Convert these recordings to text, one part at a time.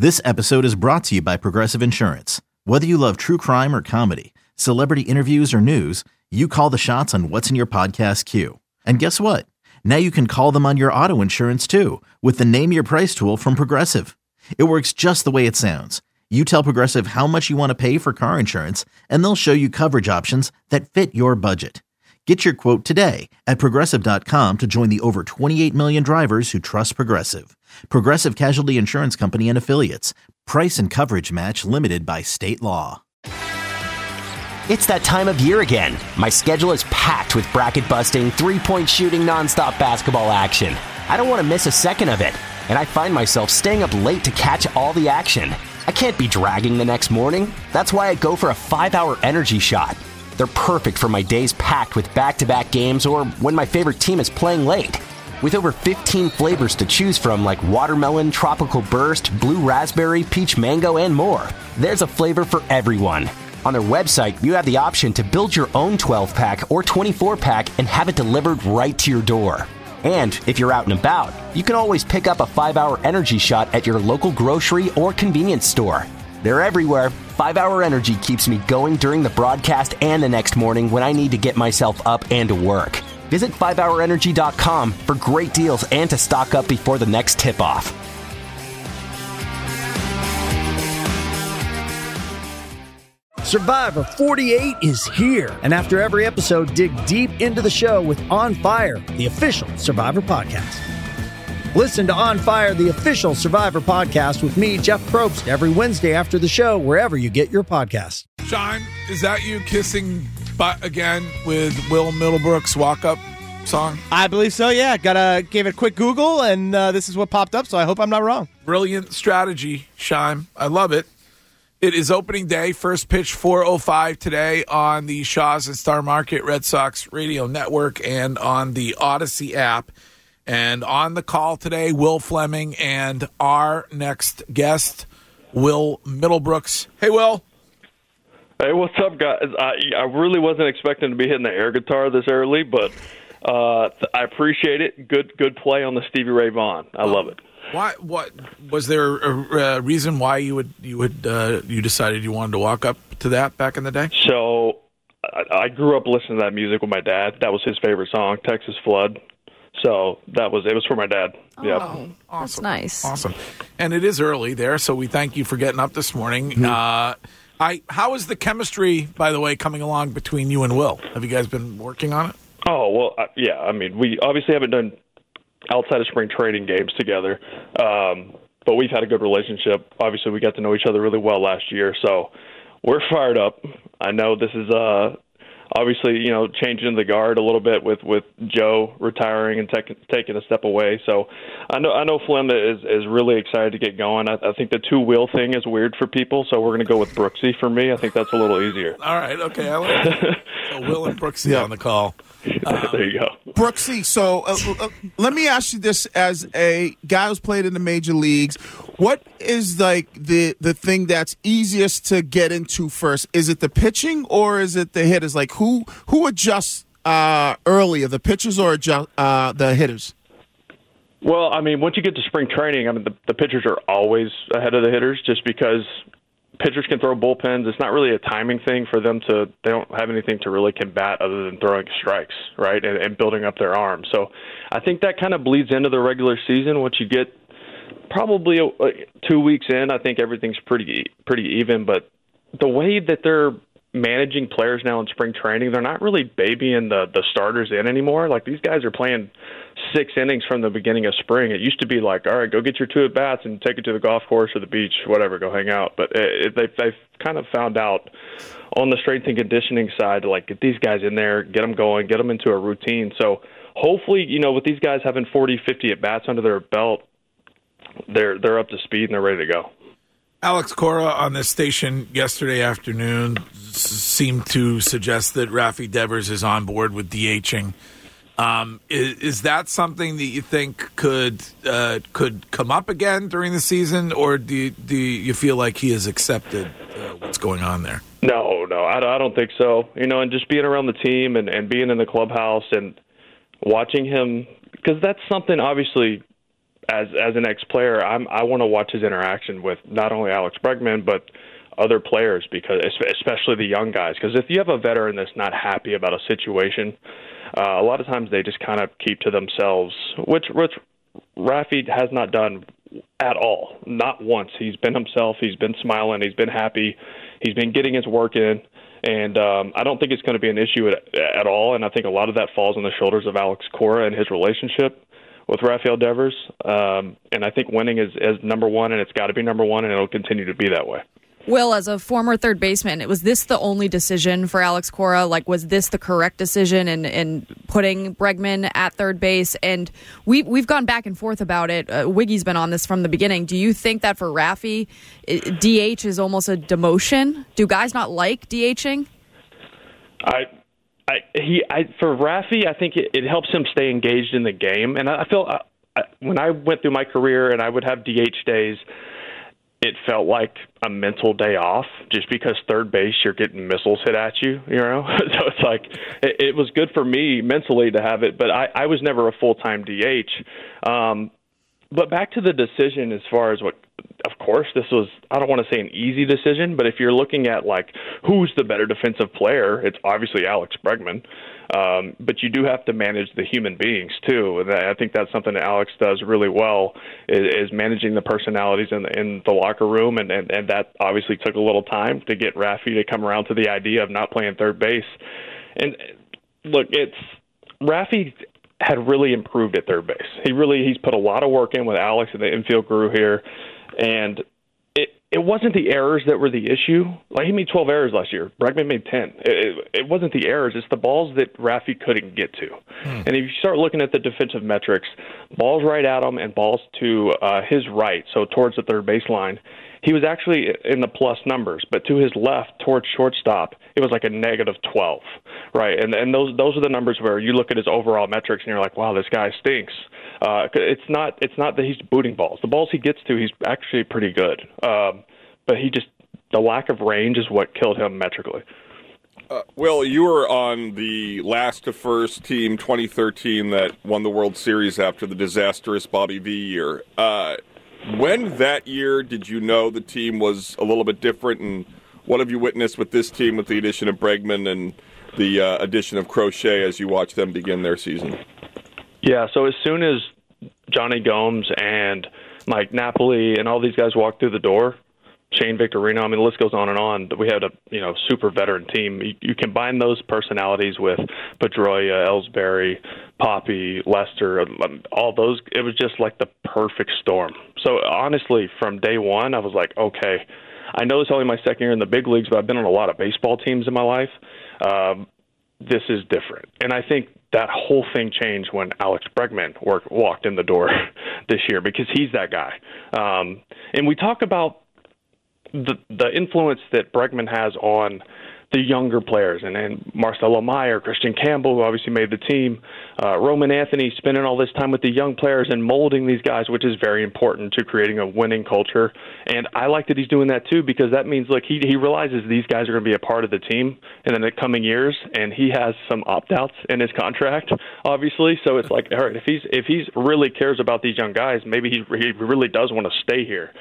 This episode is brought to you by Progressive Insurance. Whether you love true crime or comedy, celebrity interviews or news, you call the shots on what's in your podcast queue. And guess what? Now you can call them on your auto insurance too with the Name Your Price tool from Progressive. It works just the way it sounds. You tell Progressive how much you want to pay for car insurance, and they'll show you coverage options that fit your budget. Get your quote today at Progressive.com to join the over 28 million drivers who trust Progressive. Progressive Casualty Insurance Company and Affiliates. Price and coverage match limited by state law. It's that time of year again. My schedule is packed with bracket-busting, three-point shooting, nonstop basketball action. I don't want to miss a second of it, and I find myself staying up late to catch all the action. I can't be dragging the next morning. That's why I go for a 5-hour energy shot. They're perfect for my days packed with back-to-back games or when my favorite team is playing late. With over 15 flavors to choose from like watermelon, tropical burst, blue raspberry, peach mango, and more, there's a flavor for everyone. On their website, you have the option to build your own 12-pack or 24-pack and have it delivered right to your door. And if you're out and about, you can always pick up a 5-hour energy shot at your local grocery or convenience store. They're everywhere. 5-hour energy keeps me going during the broadcast and the next morning when I need to get myself up and to work. Visit 5hourenergy.com for great deals and to stock up before the next tip-off. Survivor 48 is here. And after every episode, dig deep into the show with On Fire, the official Survivor podcast. Listen to On Fire, the official Survivor podcast with me, Jeff Probst, every Wednesday after the show, wherever you get your podcasts. Sean, is that you kissing butt again with Will Middlebrook's walk-up song? I believe so, yeah. Gave it a quick Google, and this is what popped up, so I hope I'm not wrong. Brilliant strategy, Sean. I love it. It is opening day, first pitch 4:05 today on the Shaw's and Star Market Red Sox Radio Network and on the Odyssey app. And on the call today, Will Fleming and our next guest, Will Middlebrooks. Hey, Will. Hey, what's up, guys? I really wasn't expecting to be hitting the air guitar this early, but I appreciate it. Good play on the Stevie Ray Vaughan. I love it. Why? What was there a reason why you decided you wanted to walk up to that back in the day? So I grew up listening to that music with my dad. That was his favorite song, Texas Flood. So it was for my dad. Oh, yep. Awesome. That's nice. Awesome. And it is early there, so we thank you for getting up this morning. How is the chemistry, by the way, coming along between you and Will? Have you guys been working on it? Oh, well, yeah. I mean, we obviously haven't done outside of spring training games together, but we've had a good relationship. Obviously, we got to know each other really well last year, so we're fired up. I know this is obviously, changing the guard a little bit with Joe retiring and taking a step away. So I know Flem is really excited to get going. I think the two-wheel thing is weird for people, so we're going to go with Brooksy for me. I think that's a little easier. All right, okay. I like it. So Will and Brooksy on the call. There you go. Brooksy, so let me ask you this as a guy who's played in the major leagues. What is like the thing that's easiest to get into first? Is it the pitching or is it the hitters? Like who adjusts earlier, the pitchers or the hitters? Well, I mean, once you get to spring training, I mean, the pitchers are always ahead of the hitters just because pitchers can throw bullpens. It's not really a timing thing for them they don't have anything to really combat other than throwing strikes, right, and building up their arm. So I think that kind of bleeds into the regular season. Once you get probably 2 weeks in, I think everything's pretty even. But the way that they're managing players now in spring training, they're not really babying the starters in anymore. Like, these guys are playing 6 innings from the beginning of spring. It used to be like, all right, go get your 2 at-bats and take it to the golf course or the beach, whatever, go hang out. But they've kind of found out on the strength and conditioning side to, like, get these guys in there, get them going, get them into a routine. So hopefully, with these guys having 40, 50 at-bats under their belt, they're up to speed and they're ready to go. Alex Cora on this station yesterday afternoon seemed to suggest that Rafi Devers is on board with DHing. Is that something that you think could come up again during the season, or do you feel like he has accepted what's going on there? No, I don't think so. And just being around the team and being in the clubhouse and watching him, because that's something obviously as an ex-player, I want to watch his interaction with not only Alex Bregman but other players, because especially the young guys. Because if you have a veteran that's not happy about a situation, a lot of times they just kind of keep to themselves, which Rafi has not done at all. Not once. He's been himself. He's been smiling. He's been happy. He's been getting his work in. And I don't think it's going to be an issue at all. And I think a lot of that falls on the shoulders of Alex Cora and his relationship with Rafael Devers. And I think winning is number one, and it's got to be number one, and it'll continue to be that way. Will, as a former third baseman, was this the only decision for Alex Cora? Like, was this the correct decision in putting Bregman at third base? And we've gone back and forth about it. Wiggy's been on this from the beginning. Do you think that for Rafi, DH is almost a demotion? Do guys not like DHing? For Rafi, I think it helps him stay engaged in the game. And I feel when I went through my career and I would have DH days, it felt like a mental day off, just because third base, you're getting missiles hit at you, you know? So it's like, it was good for me mentally to have it, but I was never a full-time DH. But back to the decision as far as what, of course, this was, I don't want to say an easy decision, but if you're looking at, like, who's the better defensive player, it's obviously Alex Bregman. But you do have to manage the human beings, too. And I think that's something that Alex does really well, is managing the personalities in the locker room. And that obviously took a little time to get Rafi to come around to the idea of not playing third base. And, look, Rafi had really improved at third base. He's put a lot of work in with Alex and the infield crew here, and it wasn't the errors that were the issue. Like, he made 12 errors last year. Bregman made 10. It wasn't the errors. It's the balls that Rafi couldn't get to. And if you start looking at the defensive metrics, balls right at him and balls to his right, so towards the third baseline, he was actually in the plus numbers, but to his left, towards shortstop, it was like a negative 12, right? And those are the numbers where you look at his overall metrics and you're like, wow, this guy stinks. It's not that he's booting balls. The balls he gets to, he's actually pretty good. But the lack of range is what killed him metrically. Will, you were on the last to first team 2013 that won the World Series after the disastrous Bobby V year. When that year did you know the team was a little bit different, and what have you witnessed with this team with the addition of Bregman and the addition of Crochet as you watch them begin their season? Yeah, so as soon as Johnny Gomes and Mike Napoli and all these guys walked through the door, Shane Victorino, I mean, the list goes on and on. We had a super veteran team. You combine those personalities with Pedroia, Ellsbury, Poppy, Lester, all those. It was just like the perfect storm. So honestly, from day one, I was like, okay, I know it's only my second year in the big leagues, but I've been on a lot of baseball teams in my life. This is different. And I think that whole thing changed when Alex Bregman walked in the door this year, because he's that guy. And we talk about the influence that Bregman has on the younger players, and Marcelo Meyer, Christian Campbell, who obviously made the team, Roman Anthony spending all this time with the young players and molding these guys, which is very important to creating a winning culture. And I like that he's doing that too, because that means, like, he realizes these guys are going to be a part of the team in the coming years, and he has some opt-outs in his contract, obviously. So it's like, all right, if he's really cares about these young guys, maybe he really does want to stay here.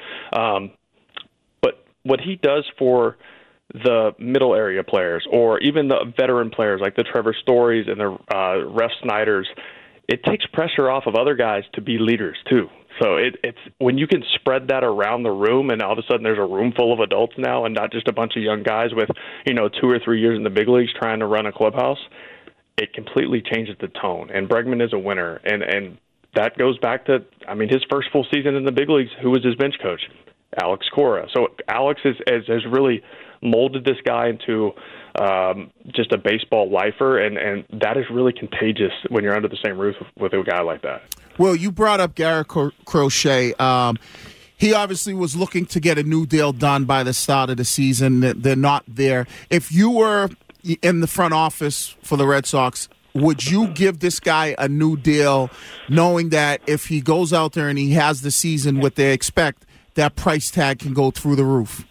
But what he does for the middle area players, or even the veteran players like the Trevor Stories and the Ref Snyders, it takes pressure off of other guys to be leaders too. So it's when you can spread that around the room, and all of a sudden there's a room full of adults now, and not just a bunch of young guys with 2 or 3 years in the big leagues trying to run a clubhouse. It completely changes the tone. And Bregman is a winner, and that goes back to, his first full season in the big leagues. Who was his bench coach? Alex Cora. So Alex has really molded this guy into just a baseball lifer, and that is really contagious when you're under the same roof with a guy like that. Well, you brought up Garrett Crochet. He obviously was looking to get a new deal done by the start of the season. They're not there. If you were in the front office for the Red Sox, would you give this guy a new deal, knowing that if he goes out there and he has the season what they expect, that price tag can go through the roof?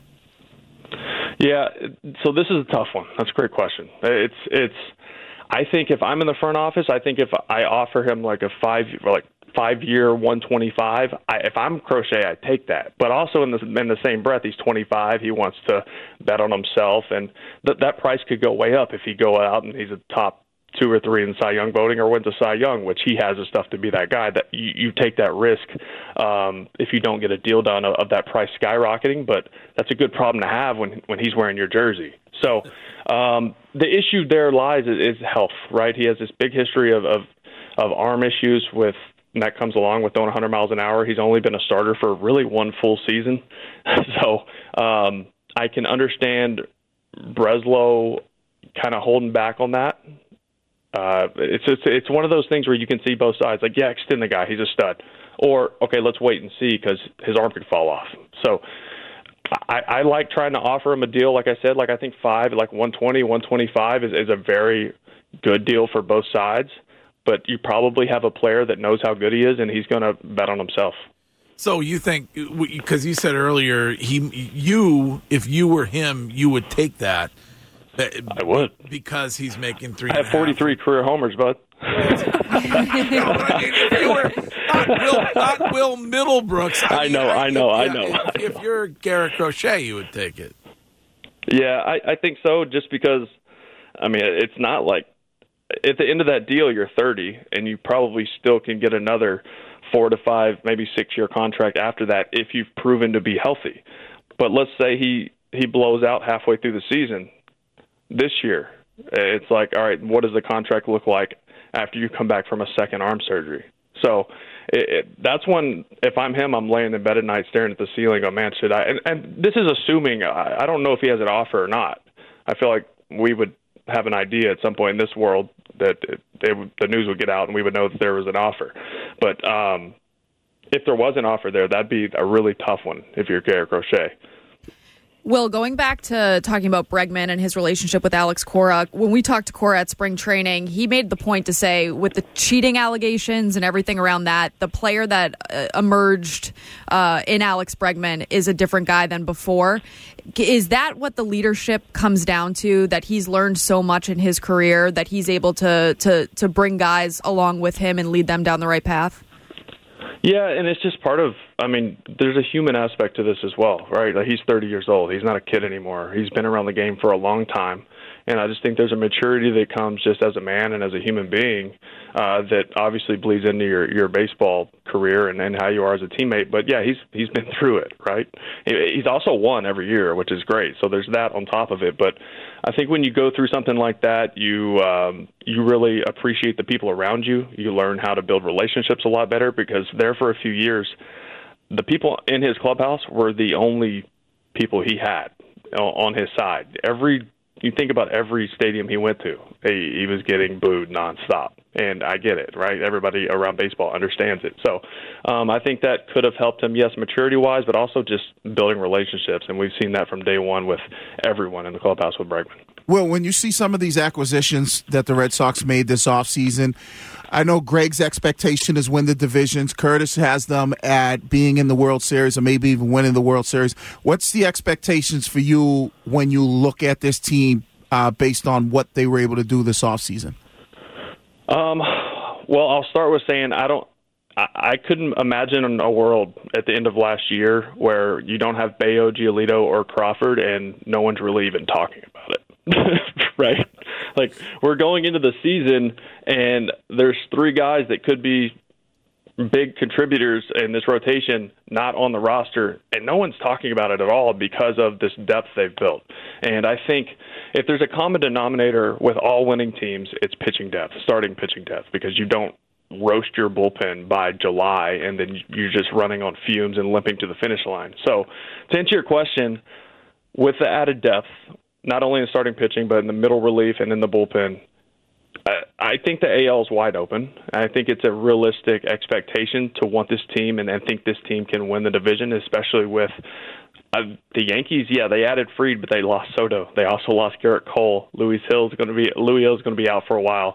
Yeah, so this is a tough one. That's a great question. I think if I'm in the front office, I think if I offer him like a 5-year 125. If I'm Crochet, I take that. But also in the same breath, he's 25. He wants to bet on himself, and that price could go way up if he go out and he's a top 2 or 3 in Cy Young voting or wins a Cy Young, which he has the stuff to be that guy. That you take that risk if you don't get a deal done of that price skyrocketing. But that's a good problem to have when he's wearing your jersey. So the issue there lies is health, right? He has this big history of arm issues and that comes along with throwing 100 miles an hour. He's only been a starter for really one full season. So I can understand Breslow kind of holding back on that. It's one of those things where you can see both sides. Like, yeah, extend the guy. He's a stud. Or, okay, let's wait and see because his arm could fall off. So I like trying to offer him a deal, like I said, like I think 5, like 120, 125 is a very good deal for both sides. But you probably have a player that knows how good he is, and he's going to bet on himself. So you think, because you said earlier, if you were him, you would take that. I would. Because he's making 3. I have 43 career homers, bud. Not Will Middlebrooks. I know. If you're Garrett Crochet, you would take it. Yeah, I think so, just because, I mean, it's not like, at the end of that deal, you're 30, and you probably still can get another 4 to 5, maybe 6-year contract after that if you've proven to be healthy. But let's say he blows out halfway through the season this year. It's like, all right, what does the contract look like after you come back from a second arm surgery? So that's when, if I'm him, I'm laying in bed at night staring at the ceiling. Oh, man, should I? And this is assuming, I don't know if he has an offer or not. I feel like we would have an idea at some point in this world that the news would get out and we would know that there was an offer. But if there was an offer there, that'd be a really tough one if you're Garrett Crochet. Will, going back to talking about Bregman and his relationship with Alex Cora, when we talked to Cora at spring training, he made the point to say with the cheating allegations and everything around that, the player that emerged in Alex Bregman is a different guy than before. Is that what the leadership comes down to, that he's learned so much in his career that he's able to bring guys along with him and lead them down the right path? Yeah, and it's just part of, I mean, there's a human aspect to this as well, right? Like, he's 30 years old. He's not a kid anymore. He's been around the game for a long time. And I just think there's a maturity that comes just as a man and as a human being that obviously bleeds into your baseball career and how you are as a teammate. But, yeah, he's been through it, right? He's also won every year, which is great. So there's that on top of it. But I think when you go through something like that, you really appreciate the people around you. You learn how to build relationships a lot better, because there for a few years, the people in his clubhouse were the only people he had on his side. You think about every stadium he went to, he was getting booed nonstop. And I get it, right? Everybody around baseball understands it. So I think that could have helped him, yes, maturity-wise, but also just building relationships. And we've seen that from day one with everyone in the clubhouse with Bregman. Well, when you see some of these acquisitions that the Red Sox made this offseason, I know Greg's expectation is win the divisions. Curtis has them at being in the World Series or maybe even winning the World Series. What's the expectations for you when you look at this team based on what they were able to do this offseason? Well, I'll start with saying I couldn't imagine a world at the end of last year where you don't have Bayo, Giolito, or Crawford, and no one's really even talking about it. Right? Like, we're going into the season, and there's 3 guys that could be big contributors in this rotation not on the roster, and no one's talking about it at all because of this depth they've built. And I think if there's a common denominator with all winning teams, it's pitching depth, starting pitching depth, because you don't roast your bullpen by July and then you're just running on fumes and limping to the finish line. So to answer your question, with the added depth, not only in starting pitching but in the middle relief and in the bullpen, I think the AL is wide open. I think it's a realistic expectation to want this team and think this team can win the division, especially with the Yankees. Yeah, they added Fried, but they lost Soto. They also lost Garrett Cole. Louis Hill's going to be out for a while.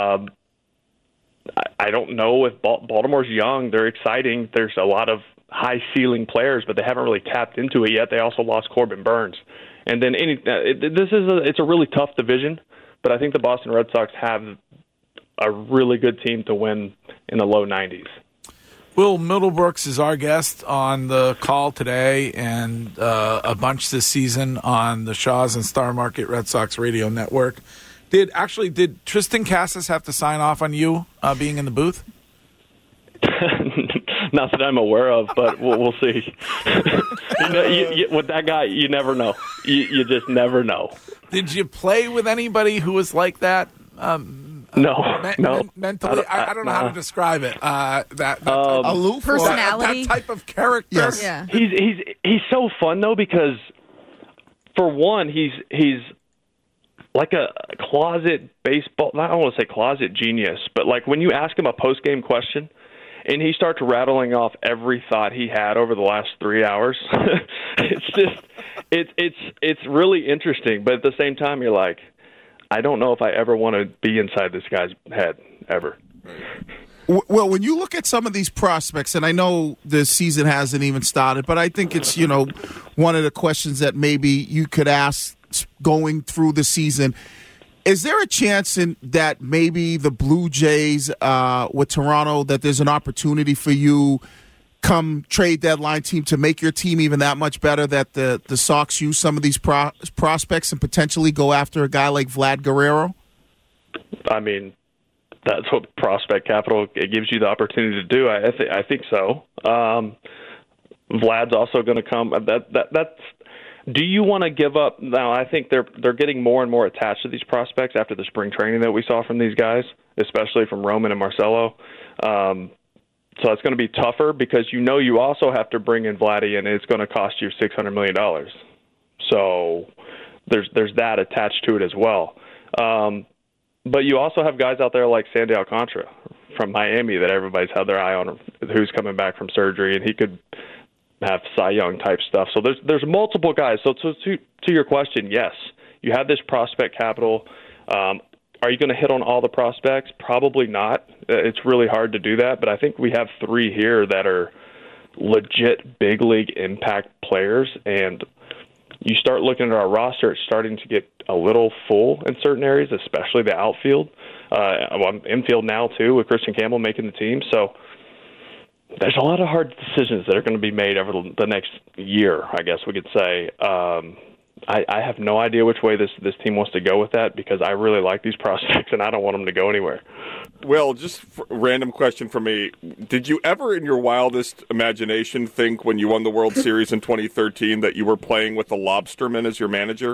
I don't know if Baltimore's young. They're exciting. There's a lot of high-ceiling players, but they haven't really tapped into it yet. They also lost Corbin Burns. And then it's a really tough division, but I think the Boston Red Sox have a really good team to win in the low 90s. Will Middlebrooks is our guest on the call today, and a bunch this season on the Shaw's and Star Market Red Sox Radio Network. Did Tristan Casas have to sign off on you being in the booth? Not that I'm aware of, but we'll see. With that guy, you never know. You just never know. Did you play with anybody who was like that? No. Mentally, I don't know how to describe it. That aloof personality, that type of character. Yes. Yeah. He's so fun though, because for one, he's like a closet baseball. I don't want to say closet genius, but like when you ask him a post game question, and he starts rattling off every thought he had over the last 3 hours. It's really interesting, but at the same time, you're like, I don't know if I ever want to be inside this guy's head ever. Well, when you look at some of these prospects, and I know the season hasn't even started, but I think it's, one of the questions that maybe you could ask going through the season. Is there a chance that maybe the Blue Jays with Toronto, that there's an opportunity for you come trade deadline team to make your team even that much better, that the Sox use some of these prospects and potentially go after a guy like Vlad Guerrero? I mean, that's what prospect capital it gives you the opportunity to do. I think so. Vlad's also going to come. That's. Do you want to give up? Now, I think they're getting more and more attached to these prospects after the spring training that we saw from these guys, especially from Roman and Marcelo. So it's going to be tougher because you also have to bring in Vladdy, and it's going to cost you $600 million. So there's that attached to it as well. But you also have guys out there like Sandy Alcantara from Miami that everybody's had their eye on, who's coming back from surgery, and he could have Cy Young type stuff. So there's multiple guys. So to your question, yes, you have this prospect capital. Are you going to hit on all the prospects? Probably not. It's really hard to do that, but I think we have 3 here that are legit big league impact players, and you start looking at our roster, it's starting to get a little full in certain areas, especially the outfield. Infield now, too, with Christian Campbell making the team. So there's a lot of hard decisions that are going to be made over the next year, I guess we could say. I have no idea which way this team wants to go with that, because I really like these prospects and I don't want them to go anywhere. Well, just a random question for me. Did you ever in your wildest imagination think when you won the World Series in 2013 that you were playing with a lobsterman as your manager?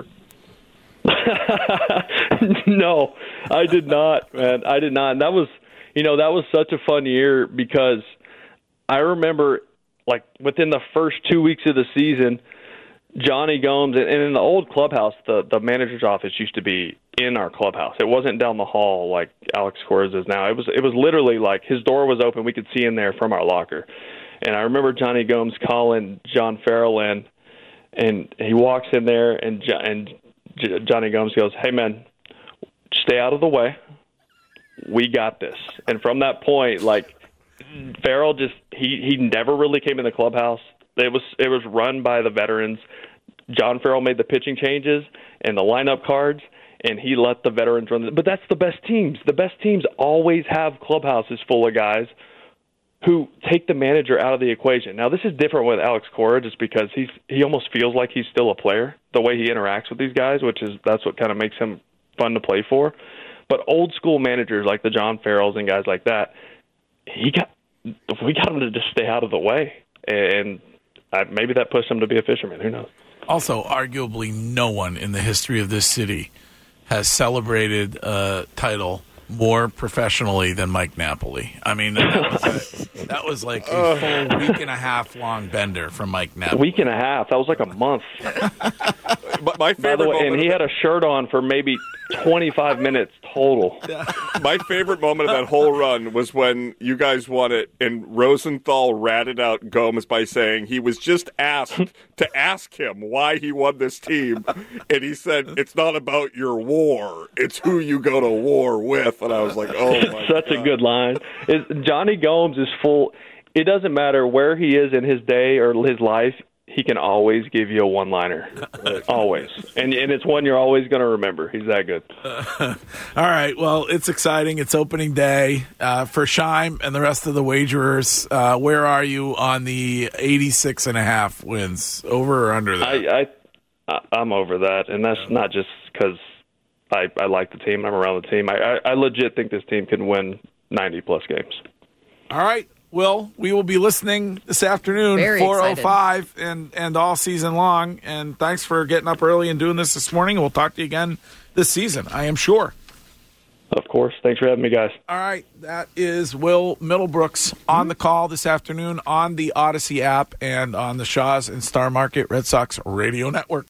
No, I did not, man. I did not. And that was such a fun year, because I remember, like, within the first 2 weeks of the season, Johnny Gomes, and in the old clubhouse, the manager's office used to be in our clubhouse. It wasn't down the hall like Alex Cora's is now. It was literally like his door was open. We could see in there from our locker. And I remember Johnny Gomes calling John Farrell in, and he walks in there, and Johnny Gomes goes, "Hey, man, stay out of the way. We got this." And from that point, like, Farrell just he never really came in the clubhouse. It was run by the veterans. John Farrell made the pitching changes and the lineup cards, and he let the veterans run. But that's the best teams. The best teams always have clubhouses full of guys who take the manager out of the equation. Now, this is different with Alex Cora, just because he almost feels like he's still a player, the way he interacts with these guys, that's what kind of makes him fun to play for. But old school managers like the John Farrells and guys like that, we got him to just stay out of the way, and maybe that pushed him to be a fisherman. Who knows? Also, arguably, no one in the history of this city has celebrated a title more professionally than Mike Napoli. I mean, that was like a full week and a half long bender from Mike Napoli. A week and a half? That was like a month. My favorite moment, and he had a shirt on for maybe 25 minutes total. My favorite moment of that whole run was when you guys won it, and Rosenthal ratted out Gomes by saying he was just asked to ask him why he won this team, and he said, "It's not about your war, it's who you go to war with." And I was like, oh my Such God. a good line. Johnny Gomes is full. It doesn't matter where he is in his day or his life. he can always give you a one-liner. Always. And it's one you're always going to remember. He's that good. All right. Well, it's exciting. It's opening day for Scheim and the rest of the wagerers. Where are you on the 86.5 wins? Over or under that? I'm over that, and that's not just because I like the team. I'm around the team. I legit think this team can win 90-plus games. All right. Will, we will be listening this afternoon, Very 4:05 and all season long. And thanks for getting up early and doing this morning. We'll talk to you again this season, I am sure. Of course. Thanks for having me, guys. All right. That is Will Middlebrooks on the call this afternoon on the Odyssey app and on the Shaw's and Star Market Red Sox Radio Network.